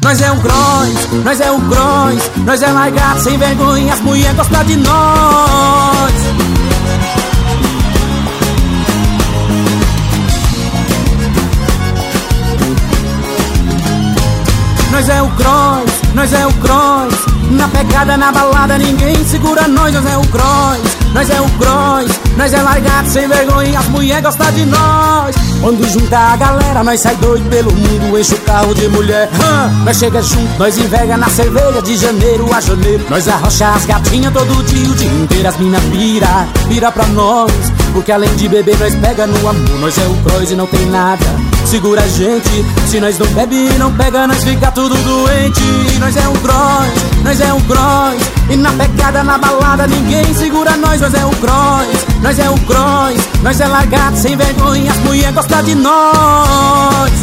Nós é o Crois, nós é o Crois, nós é largado sem vergonha, as mulheres gostam de nós. Nós é o Crois, nós é o Crois, na pegada, na balada, ninguém segura nós. Nós é o Crois, nós é o Crois, nós é largado sem vergonha, as mulheres gostam de nós. Quando junta a galera, nós sai doido pelo mundo, enche o carro de mulher. Nós chega junto, nós enverga na cerveja de janeiro a janeiro. Nós arrocha as gatinhas todo dia, o dia inteiro as mina pira pra nós. Porque além de beber, nós pega no amor. Nós é o Crois e não tem nada segura a gente. Se nós não bebe e não pega, nós fica tudo doente. Nós é o Crois, nós é o Crois, e na pegada, na balada, ninguém segura nós. Nós é o Crois, nós é o Crois, nós é largado sem vergonha, as mulheres gostam de nós.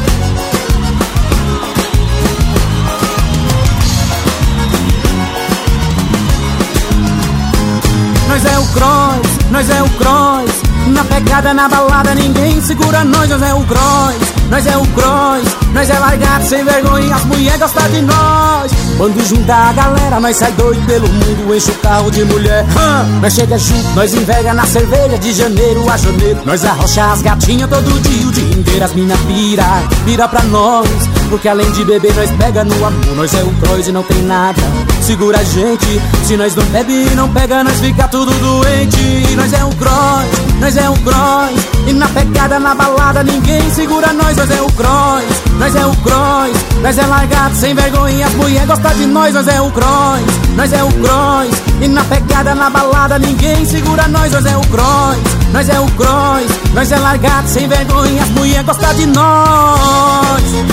Nós é o Crois, nós é o Crois, na pegada, na balada, ninguém segura nós. Nós é o Crois, nós é o Crois, nós é largado sem vergonha, as mulheres gostam de nós. Quando junta a galera, nós sai doido pelo mundo, enche o carro de mulher. Nós chega junto, nós enverga na cerveja de janeiro a janeiro. Nós arrocha as gatinhas todo dia, o dia inteiro as mina pira pra nós. Porque além de beber, nós pega no amor. Nós é o Crois e não tem nada segura a gente. Se nós não bebe e não pega, nós fica tudo doente. Nós é o Crois, nós é o Crois, e na pegada, na balada, ninguém segura nós. Nós é o Crois, nós é o Crois, nós é largado sem vergonha, as mulheres gostam de nós. Nós é o Crois, nós é o Crois, e na pegada, na balada, ninguém segura nós. Nós é o Crois, nós é o Crois, nós é largado sem vergonha, as mulheres gostam de nós.